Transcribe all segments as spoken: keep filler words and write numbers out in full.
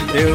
रामदेव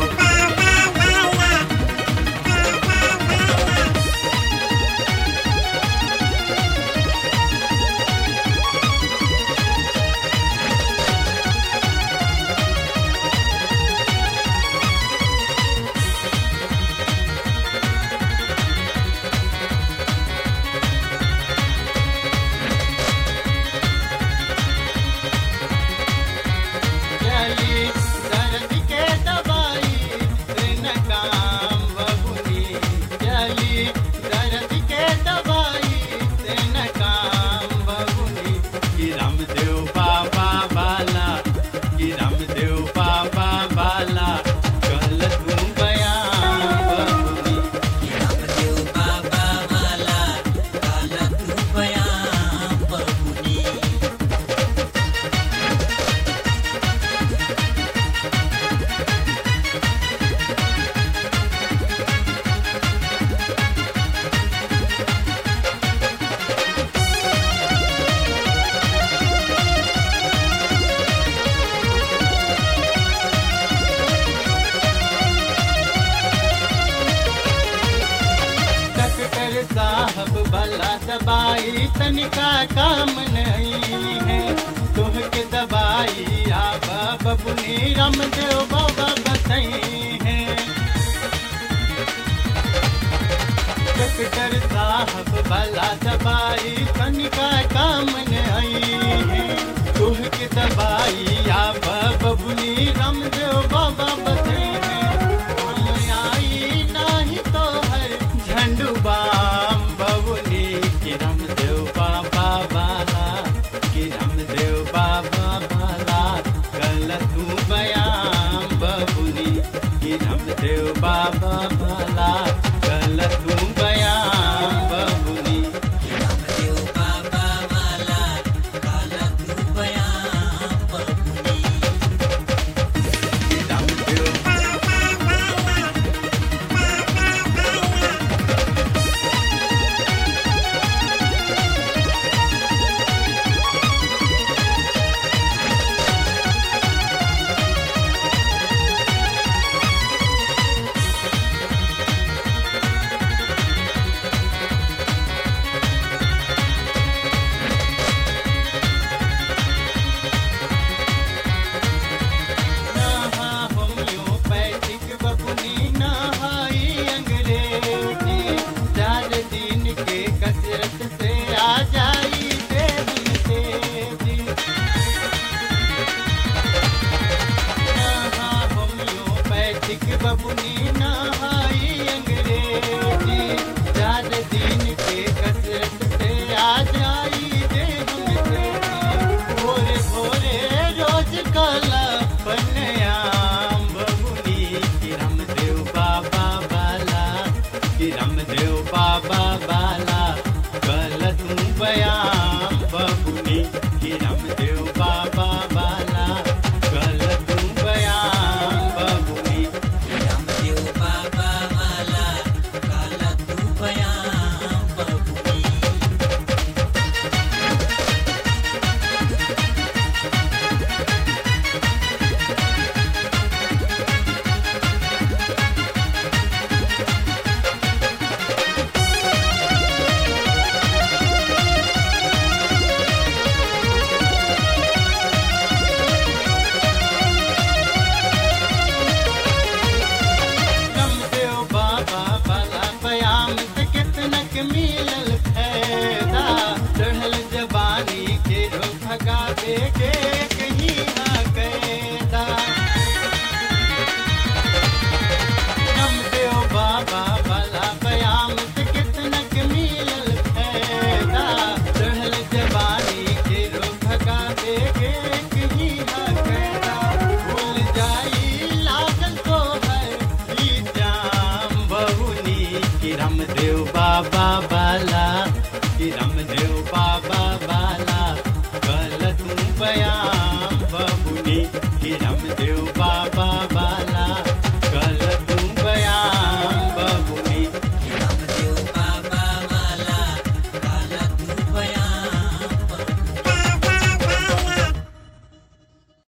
साहब भला दबाई तनिका काम नहीं है तुह के दबाई आब बबुनी रामदेव बाबा बसई है डॉक्टर साहब भला दबाई तनिका काम नहीं है तुह के दबाई आब बबुनी रामदेव बाबा बसई है आई नहीं तो हर झंडुबा रामदेव बाबा बाला कि रामदेव बाबा बाला कल तू बयान बबुनी कि रामदेव बाबा बाला कल तू बयान बबुनी रामदेव बाबा बाला कल तू बयान बबुनी रामदेव बबुनी नहाई अंग्रेजी चार दिन के कसरत से आ जाई दे हमसे भोरे भोरे रोज काला पन्याम बबुनी कि रामदेव बाबा बाला कि रामदेव बाबा बाला कल तू बयान बबुनी कि रामदेव बाबा बाला कल तू बयान बबुनी रामदेव बाबा बाला कल तू बयान बबुनी मिलल फायदा चढ़ल जवानी के रो भगावे के कहीं ना कैदा रामदेव बाबा भला बयाम से कितना के मिलल फायदा चढ़ल जवानी के रो भगावे के कहीं ना कैदा भूल जाई लागल तो है ई जाम बबुनी कि रामदेव बाबा बाला कि रामदेव बाबा बाला कल तू बयान बबुनी कि रामदेव